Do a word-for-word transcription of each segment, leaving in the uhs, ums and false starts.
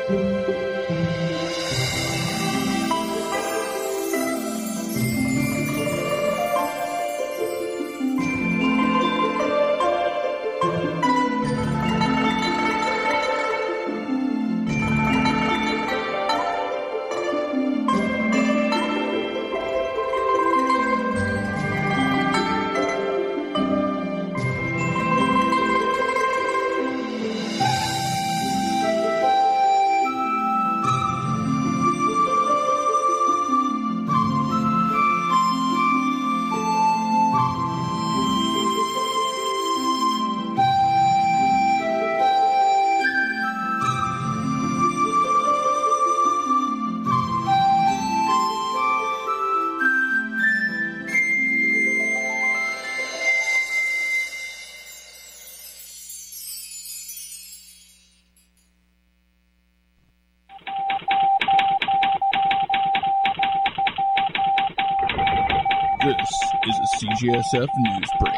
This is a C G S F News Break.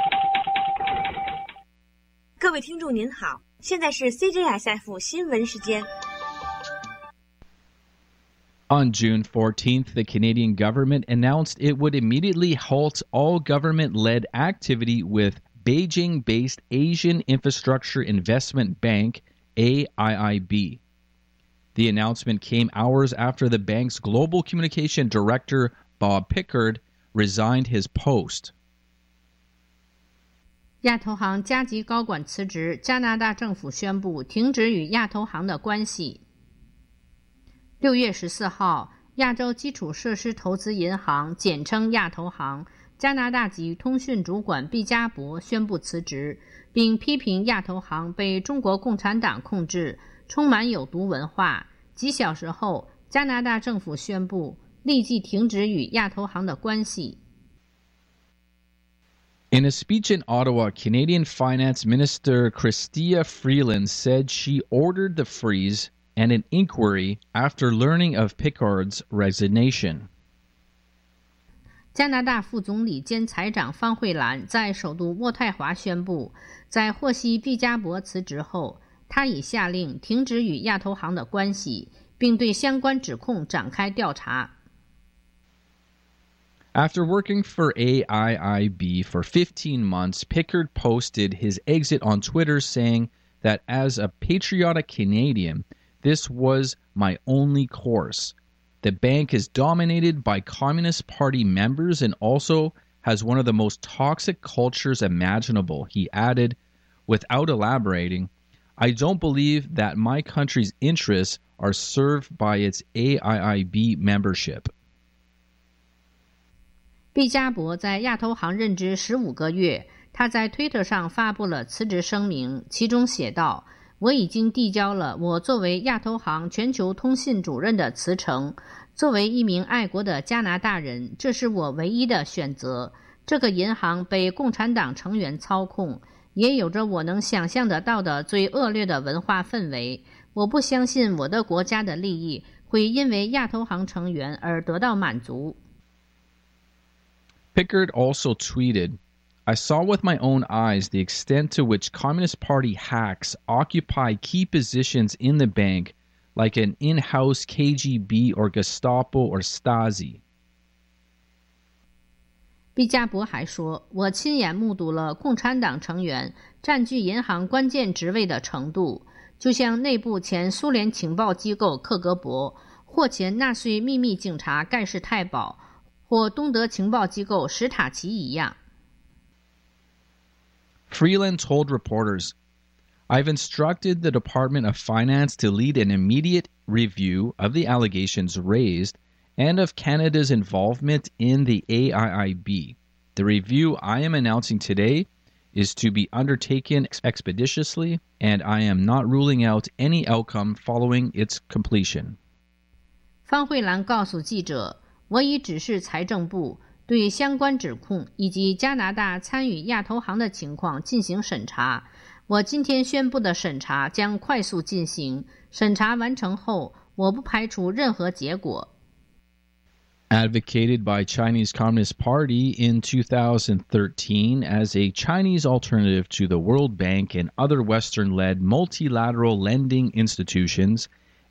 各位听众您好，现在是 C G S F 新闻时间。 On June fourteenth, the Canadian government announced it would immediately halt all government-led activity with Beijing-based Asian Infrastructure Investment Bank, A I I B. The announcement came hours after the bank's global communication director, Bob Pickard, resigned his post. 亚投行加级高管辞职，加拿大政府宣布停止与亚投行的关系。六月十四号，亚洲基础设施投资银行简称亚投行加拿大籍通讯主管毕加博宣布辞职，并批评亚投行被中国共产党控制，充满有毒文化。几小时后，加拿大政府宣布立即停止与亚投行的关系。 In a speech in Ottawa, Canadian Finance Minister Chrystia Freeland said she ordered the freeze and an inquiry after learning of Pickard's resignation. 加拿大副总理兼财长方慧兰在首都渥太华宣布，在获悉毕加博辞职后，他已下令停止与亚投行的关系，并对相关指控展开调查。 After working for A I I B for fifteen months, Pickard posted his exit on Twitter saying that as a patriotic Canadian, this was my only course. The bank is dominated by Communist Party members and also has one of the most toxic cultures imaginable. He added, without elaborating, I don't believe that my country's interests are served by its A I I B membership. 毕加博在亚投行任职十五个月，他在推特上发布了辞职声明，其中写道：我已经递交了我作为亚投行全球通信主任的辞呈。作为一名爱国的加拿大人，这是我唯一的选择。这个银行被共产党成员操控，也有着我能想象得到的最恶劣的文化氛围。我不相信我的国家的利益会因为亚投行成员而得到满足。 Pickard also tweeted, I saw with my own eyes the extent to which Communist Party hacks occupy key positions in the bank, like an in-house K G B or Gestapo or Stasi. 毕加博还说，我亲眼目睹了共产党成员占据银行关键职位的程度，就像内部前苏联情报机构克格勃，或前纳粹秘密警察盖世太保，或东德情报机构史塔奇一样。 Freeland told reporters, I've instructed the Department of Finance to lead an immediate review of the allegations raised and of Canada's involvement in the A I I B. The review I am announcing today is to be undertaken expeditiously, and I am not ruling out any outcome following its completion. 方慧兰告诉记者，我已指示财政部对相关指控以及加拿大参与亚投行的情况进行审查。我今天宣布的审查将快速进行，审查完成后，我不排除任何结果。 Advocated by Chinese Communist Party in two thousand thirteen as a Chinese alternative to the World Bank and other Western-led multilateral lending institutions,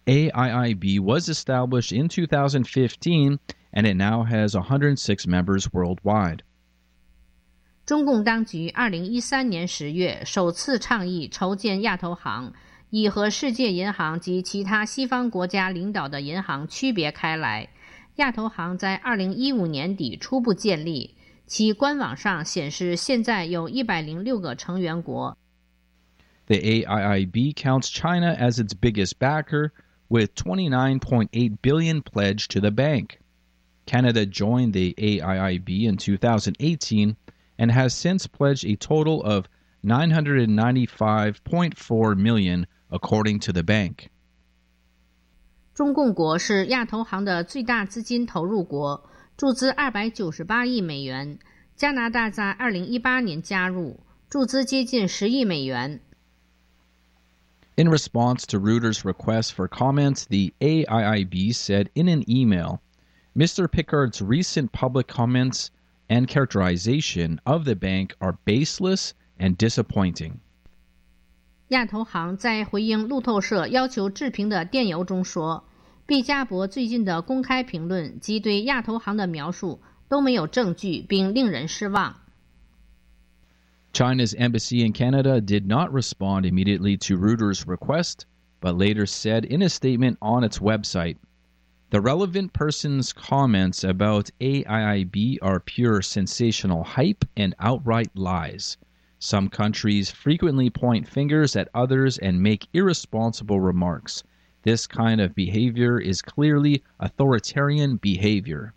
A I I B was established in two thousand fifteen, and it now has one hundred six members worldwide. 中共当局二零一三年十月首次倡议筹建亚投行，以和世界银行及其他西方国家领导的银行区别开来。亚投行在二零一五年底初步建立，其官网上显示现在有一百零六个成员国。 The A I I B counts China as its biggest backer, with twenty-nine point eight billion dollars pledged to the bank. Canada joined the A I I B in two thousand eighteen and has since pledged a total of nine hundred ninety-five point four million dollars, according to the bank. 中共国是亚投行的最大资金投入国，注资二百九十八亿美元。加拿大在二零一八年加入，注资接近十亿美元。 In response to Reuters' request for comments, the A I I B said in an email, Mister Pickard's recent public comments and characterization of the bank are baseless and disappointing. 亚投行在回应路透社要求置评的电邮中说，毕加博最近的公开评论及对亚投行的描述都没有证据，并令人失望。 China's embassy in Canada did not respond immediately to Reuters' request, but later said in a statement on its website, the relevant person's comments about A I I B are pure sensational hype and outright lies. Some countries frequently point fingers at others and make irresponsible remarks. This kind of behavior is clearly authoritarian behavior.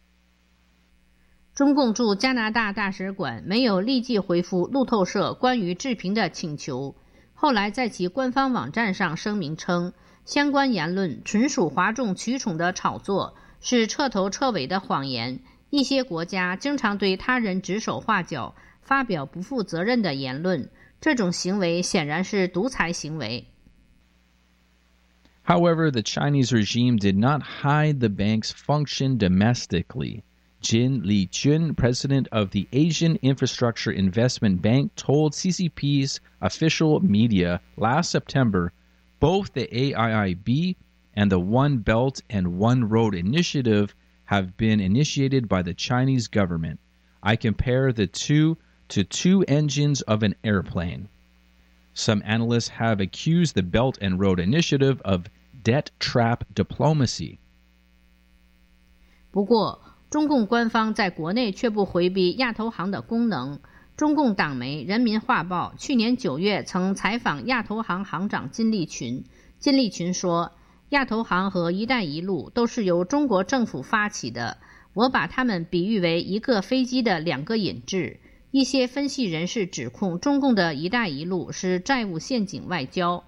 中共驻加拿大大使馆没有立即回复路透社关于置评的请求，后来在其官方网站上声明称，相关言论纯属哗众取宠的炒作，是彻头彻尾的谎言。一些国家经常对他人指手画脚，发表不负责任的言论，这种行为显然是独裁行为。 However, the Chinese regime did not hide the bank's function domestically. Jin Liqun, president of the Asian Infrastructure Investment Bank, told C C P's official media last September both the A I I B and the One Belt and One Road initiative have been initiated by the Chinese government. I compare the two to two engines of an airplane. Some analysts have accused the Belt and Road initiative of debt trap diplomacy. 不过中共官方在国内却不回避亚投行的功能。中共党媒《人民画报》去年九月曾采访亚投行行长金立群，金立群说，亚投行和一带一路都是由中国政府发起的，我把它们比喻为一个飞机的两个引擎。一些分析人士指控中共的一带一路是债务陷阱外交。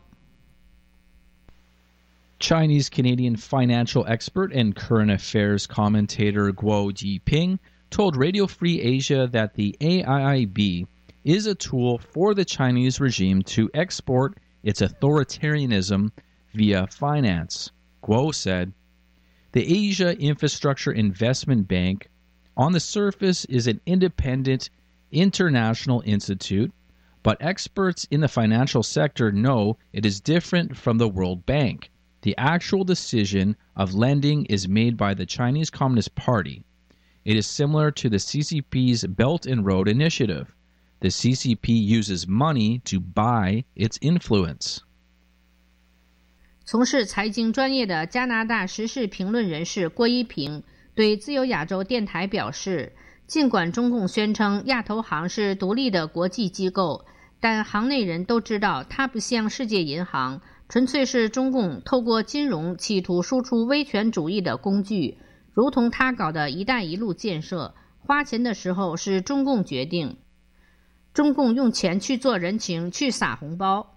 Chinese-Canadian financial expert and current affairs commentator Guo Jiping told Radio Free Asia that the A I I B is a tool for the Chinese regime to export its authoritarianism via finance. Guo said, the Asia Infrastructure Investment Bank, on the surface, is an independent international institute, but experts in the financial sector know it is different from the World Bank. The actual decision of lending is made by the Chinese Communist Party. It is similar to the C C P's Belt and Road Initiative. The C C P uses money to buy its influence. 从事财经专业的加拿大时事评论人士郭一平对自由亚洲电台表示，尽管中共宣称亚投行是独立的国际机构，但行内人都知道它不像世界银行，纯粹是中共透过金融企图输出威权主义的工具，如同他搞的一带一路建设，花钱的时候是中共决定，中共用钱去做人情，去撒红包。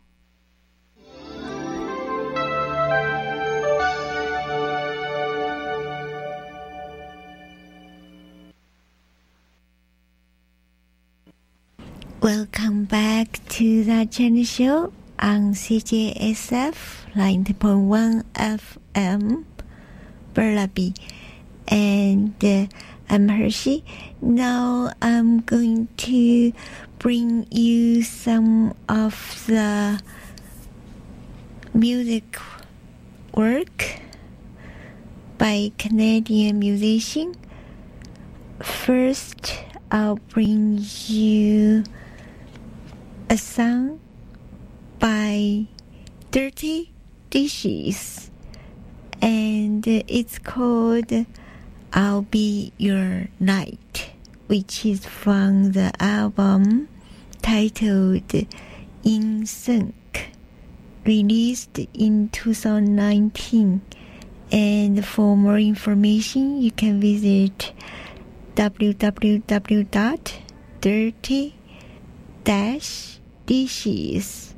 Welcome back to the China Show on C J S F ninety point one F M, Burnaby. And uh, I'm Hershey. Now I'm going to bring you some of the music work by Canadian musician. First, I'll bring you a song by Dirty Dishes, and it's called I'll Be Your Light, which is from the album titled In Sync, released in two thousand nineteen. And for more information, you can visit w w w dot dirty dash dishes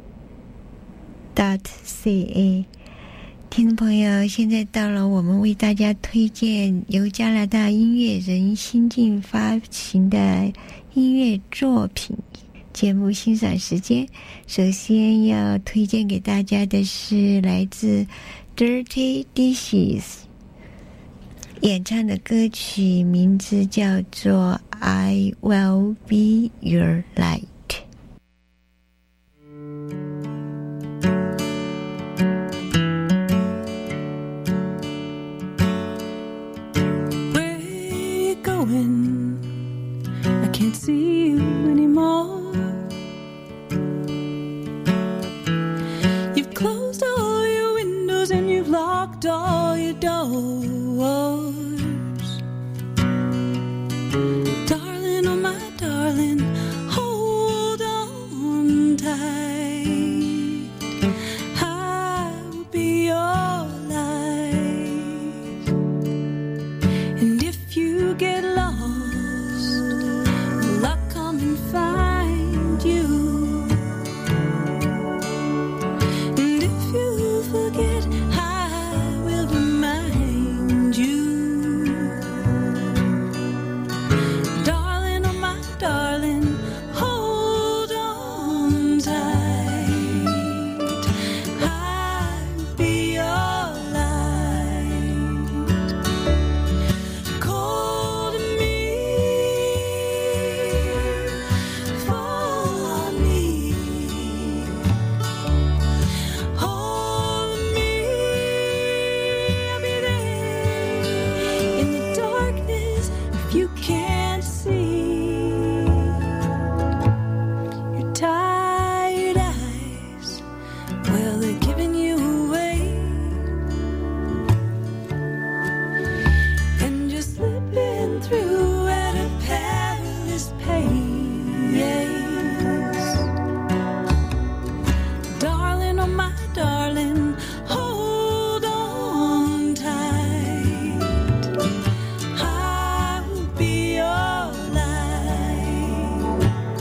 dot c a。 听众朋友，现在到了我们为大家推荐由加拿大音乐人新晋发行的音乐作品节目欣赏时间。首先要推荐给大家的是来自 Dirty Dishes 演唱的歌曲，名字叫做 I Will Be Your Light。 I can't see you anymore. You've closed all your windows and you've locked all your doors. Darling, oh my darling, hold on tight. I will be your light. And if you get lost, will I come and find you? And if you forget, I will remind you. Darling, oh my darling, hold on tight. I'll be your light. Call to me, fall on me, hold me, I'll be there in the darkness if you can't see. Your tired eyes, well, they're giving you away, and you're slipping through at a perilous pace. Darling, oh my darling, hold on tight. I will be your light.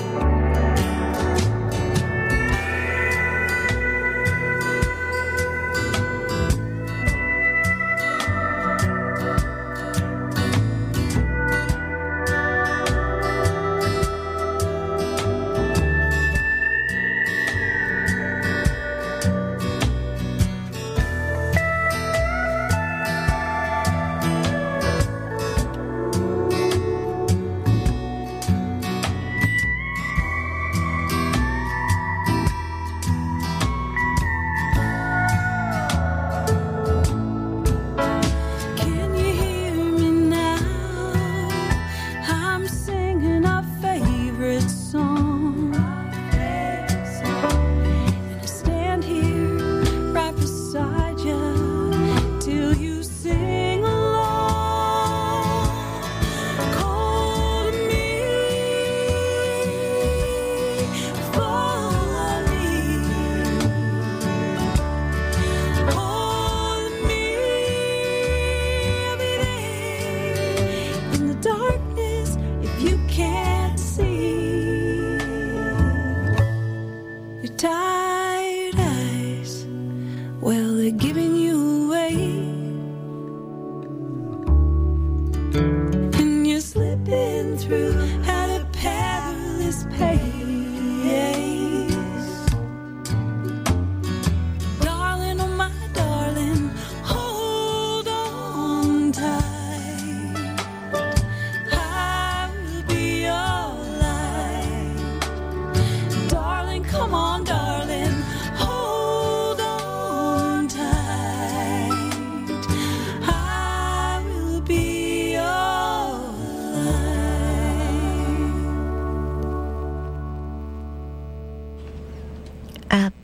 Can you hear me now? I'm singing our favorite song. And I stand here right beside you till you sing along. Call to me, fall on me, hold me, I'll be there in the darkness if you can't see. Your tired eyes, well, they're giving you away, and you're slipping through at a perilous pace. Darling, oh my darling, hold on tight. I will be your light. Darling, come on, darling, hold on tight.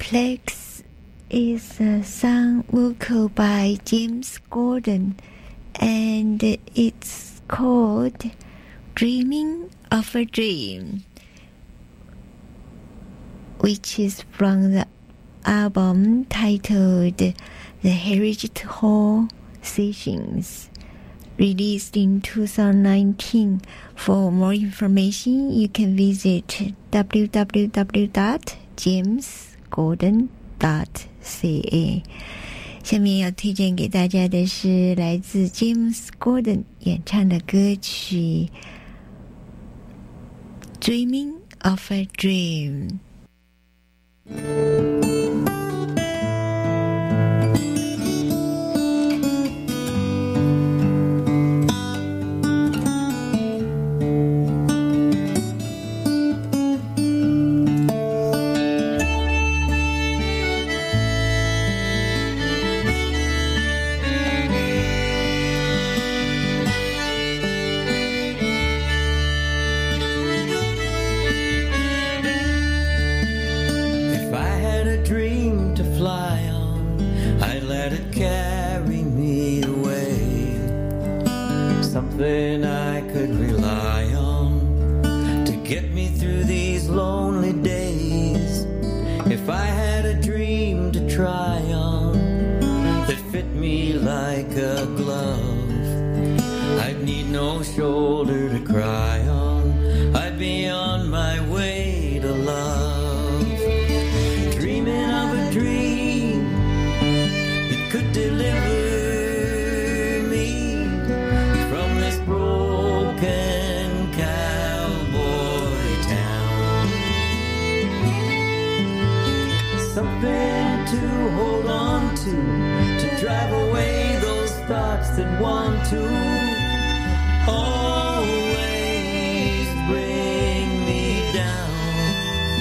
Flex is a song vocal by James Gordon, and it's called Dreaming of a Dream, which is from the album titled The Heritage Hall Sessions, released in two thousand nineteen. For more information, you can visit w w w dot james gordon dot c a。 下面要推荐给大家的是来自 James Gordon 演唱的歌曲 Dreaming of a Dream。 Something I could rely on to get me through these lonely days. If I had a dream to try on that fit me like a glove, I'd need no shoulder to cry on. I'd be on my way to love. Dreaming of a dream that could deliver something to hold on to, to drive away those thoughts that want to always bring me down.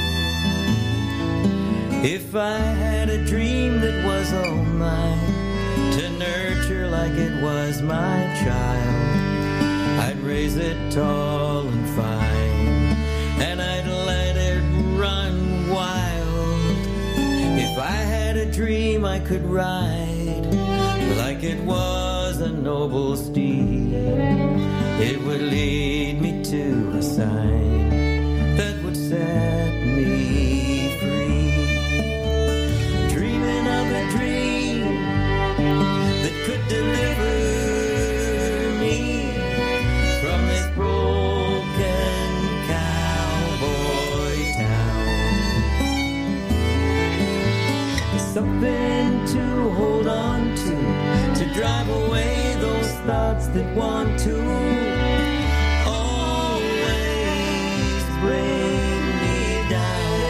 If I had a dream that was all mine, to nurture like it was my child, I'd raise it tall and fine, and I'd let it run wild. If I had a dream I could ride like it was a noble steed, it would lead me to a sign that would set me free. Dreaming of a dream that could deliver me from this broken cowboy town. Something to hold on to, to drive away those thoughts that want to always bring me down.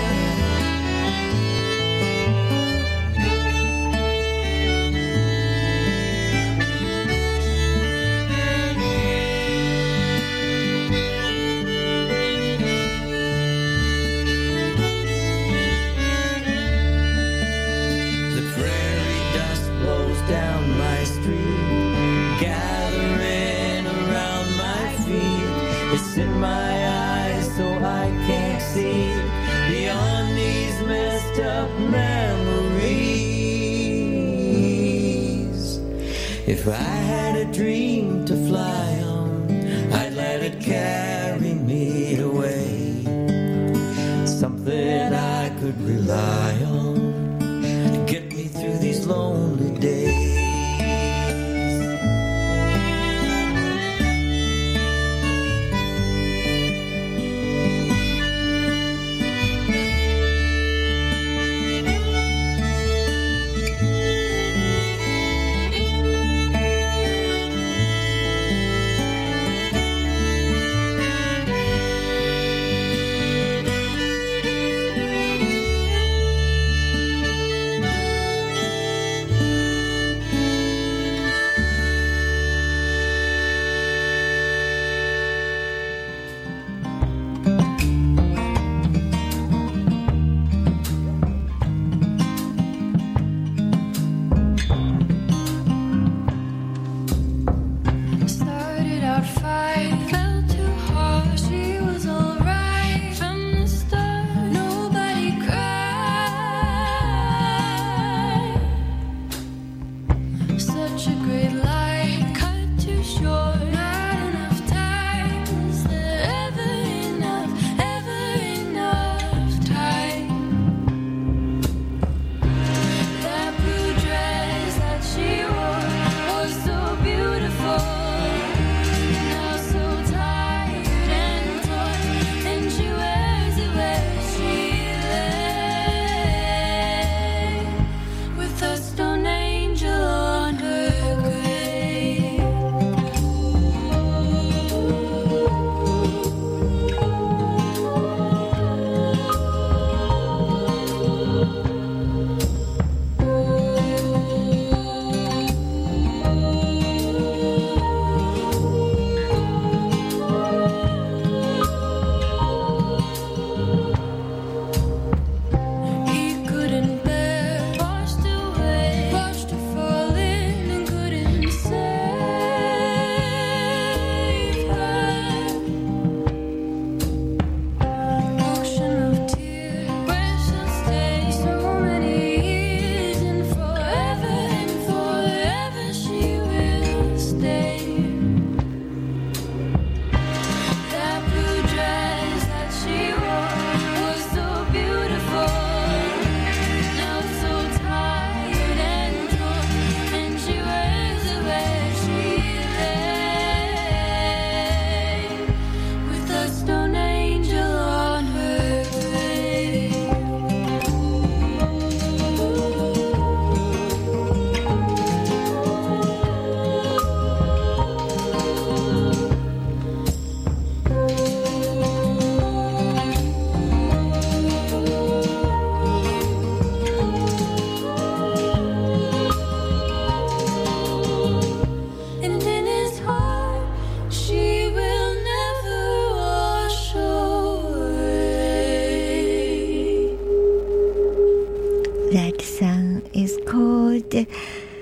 Down my street, gathering around my feet. It's in my eyes so I can't see beyond these messed up memories. If I had a dream to fly on, I'd let it carry me away. Something I could rely on to get me through these lonely days.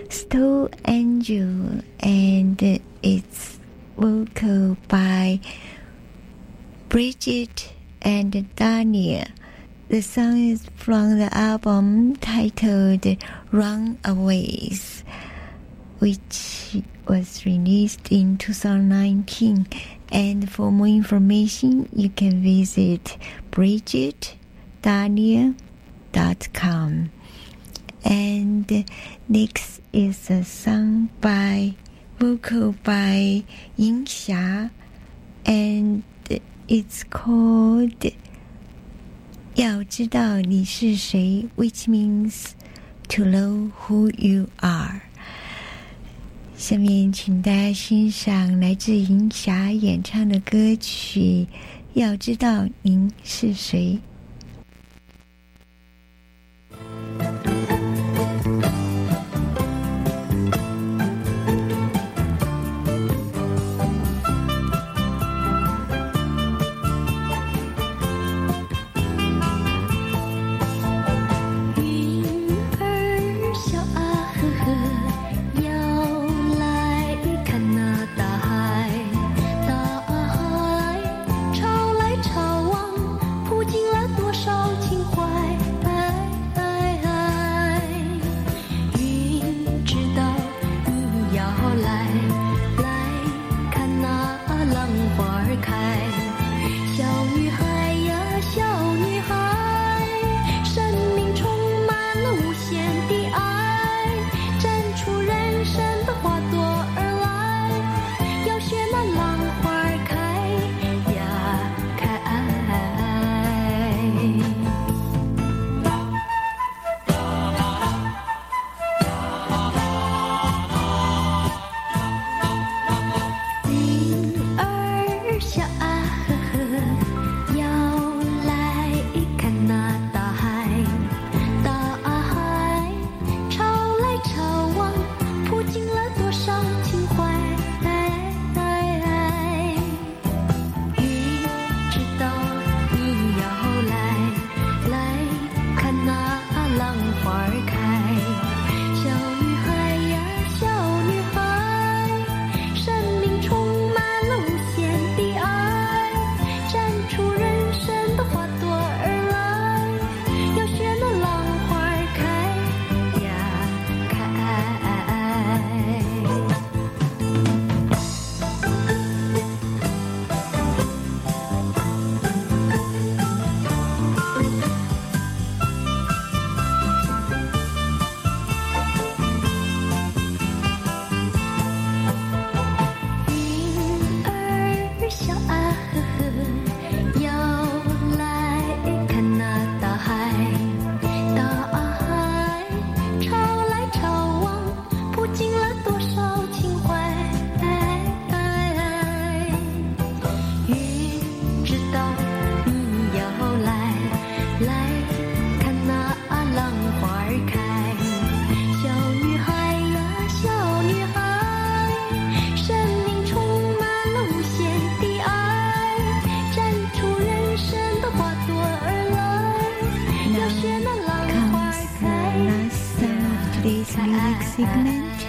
Stone Angel, and it's vocal by Bridget and Daniel. The song is from the album titled Runaways, which was released in two thousand nineteen. And for more information, you can visit bridget daniel dot com. And next is a song by vocal by Ying Xia, and it's called 要知道你是谁 which means to know who you are. 下面请大家欣赏来自银霞演唱的歌曲要知道您是谁。Segment,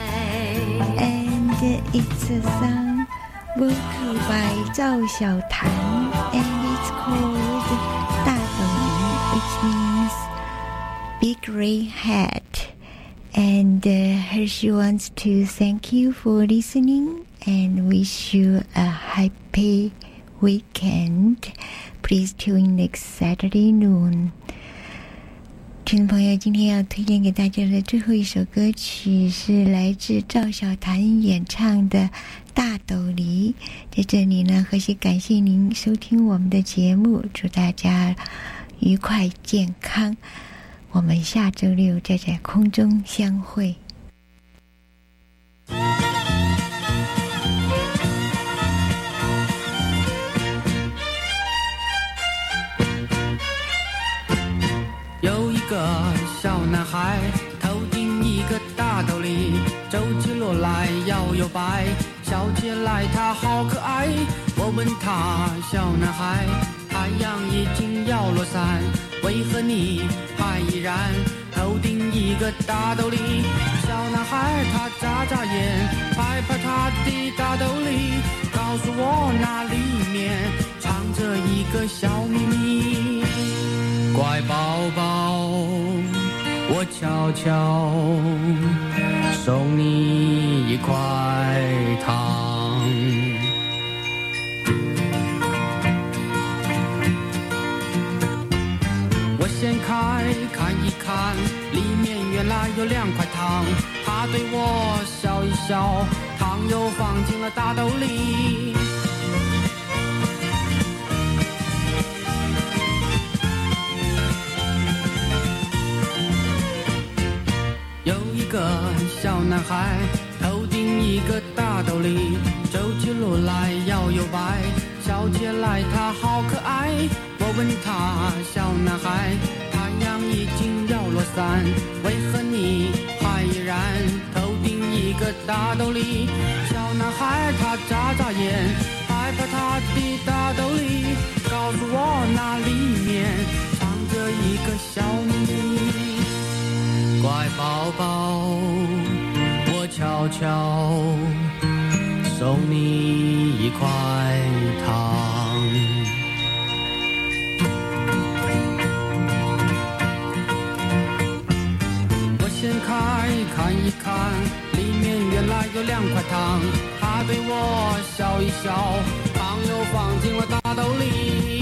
and it's a song vocal by 赵小檀, and it's called 大斗笠 which means big red hat. And uh, she wants to thank you for listening and wish you a happy weekend. Please tune in next Saturday noon. 听众朋友，今天要推荐给大家的最后一首歌曲是来自赵小檀演唱的《大斗笠》。在这里呢，和谐感谢您收听我们的节目，祝大家愉快健康。我们下周六再在空中相会。 有一个小男孩，头顶一个大斗笠，走起路来摇又摆，笑起来他好可爱。我问他，小男孩， 太阳已经要落山，为何你还依然头顶一个大斗笠？小男孩他眨眨眼，拍拍他的大斗笠，告诉我那里面藏着一个小秘密。乖宝宝，我悄悄送你一块糖。我掀开看一看，里面原来有两块糖。他对我笑一笑，糖又放进了大兜里。有一个小男孩，头顶一个大斗笠，走起路来摇又摆，笑起来他好可爱。我问他，小男孩，太阳已经要落山，为何你还依然头顶一个大斗笠？小男孩他眨眨眼，拍拍他的大斗笠，告诉我那里面藏着一个小秘密。乖宝宝，我悄悄送你一块糖。我掀开看一看，里面原来有两块糖。他对我笑一笑，糖又放进了大兜里。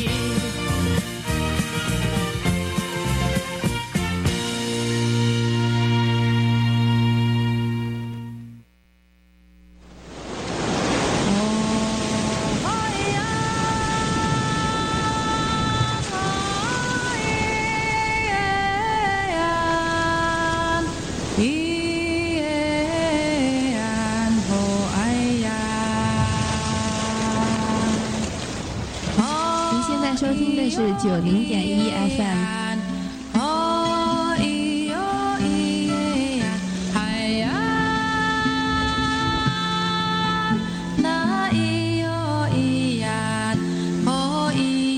收听的是九零点一 F M。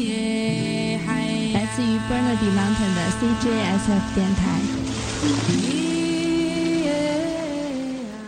来自于 Burnaby Mountain 的 C J S F 电台。